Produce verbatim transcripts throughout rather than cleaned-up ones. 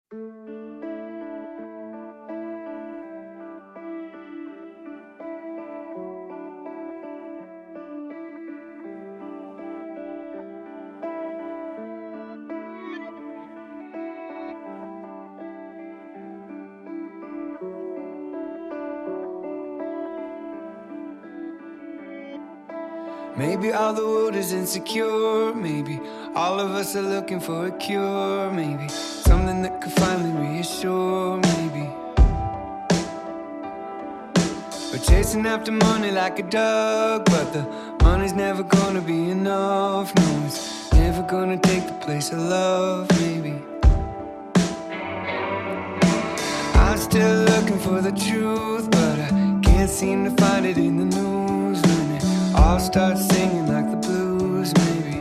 Maybe all the world is insecure. Maybe all of us are looking for a cure. Maybe something that could finally reassure. Maybe we're chasing after money like a dog, but the money's never gonna be enough. No, it's never gonna take the place of love. Maybe I'm still looking for the truth, but I can't seem to find it in the news. When it all starts singing like the blues, maybe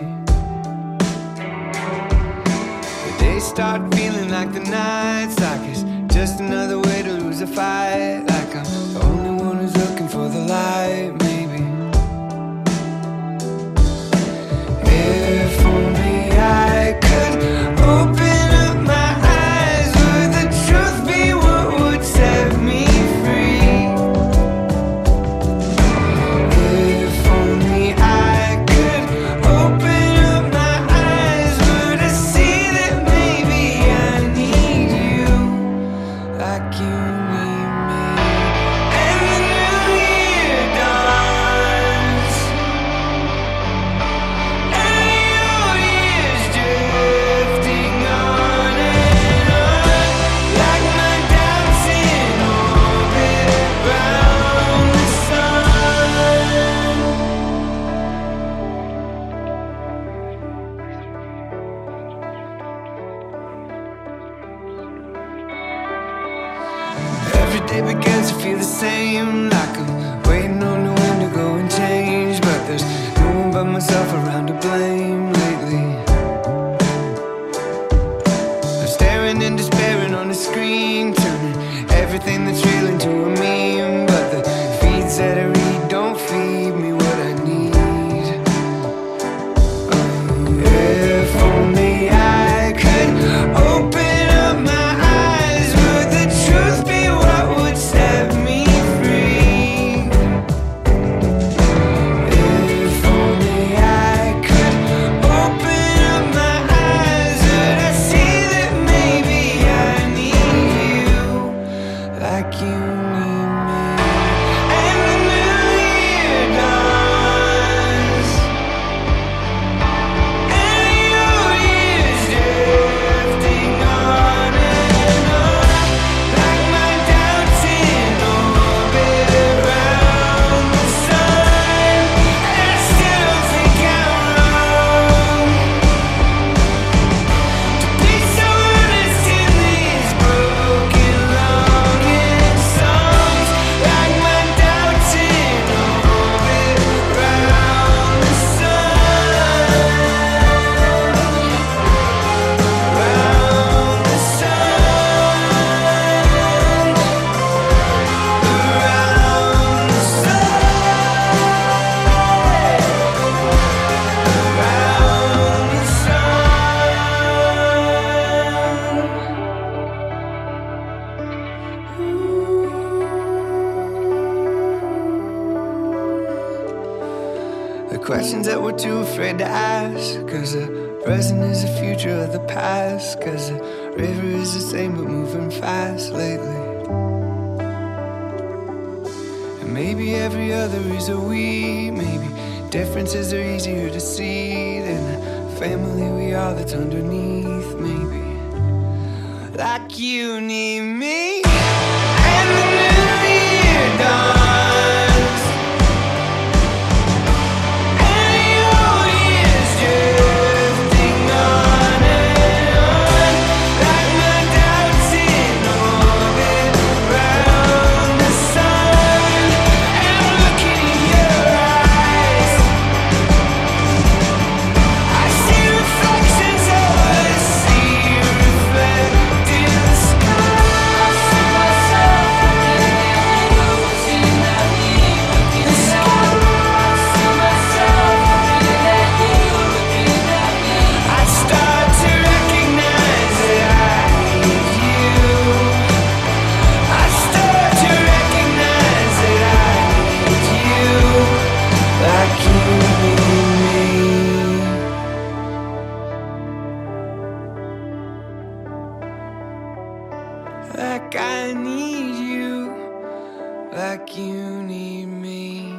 the days start feeling like the nights, like it's just another way to lose a fight. Like I'm the only one who's looking for the light, maybe. If only I could open up my eyes, would the truth be what would set me free? If only I could open up my eyes, would I see that maybe I need you like you need me? And the new year dawns, and your years drifting on and on, like my doubts in orbit round the sun. Every day begins to feel the same, like I'm waiting on the wind to go and change. But there's no one but myself around to blame lately. I'm staring and despairing on the screen, turning everything that's real into a meme. But the feeds that I read don't feed me what I need. Oh, if only I could open up my eyes, would the truth be what would set me free? If only I could open up my eyes, would I see that maybe I need you like you need me? And the new year dawns, and your years drifting on and on, like my doubts in orbit around the sun. And I still don't think I'm wrong to be so honest in these broken longing songs, like my doubts in orbit around the sun, around the sun, around the sun, the questions that we're too afraid to ask, cause the present is the future of the past, cause the river is the same but moving fast lately. And maybe every other is a we, maybe differences are easier to see than the family we are that's underneath, maybe like you need me. And the new year dawns, and your years drifting on and on, like my doubts in orbit round the sun. And I'm looking in your eyes, I see reflections of the sea reflected in the sky. like I need you, like you need me.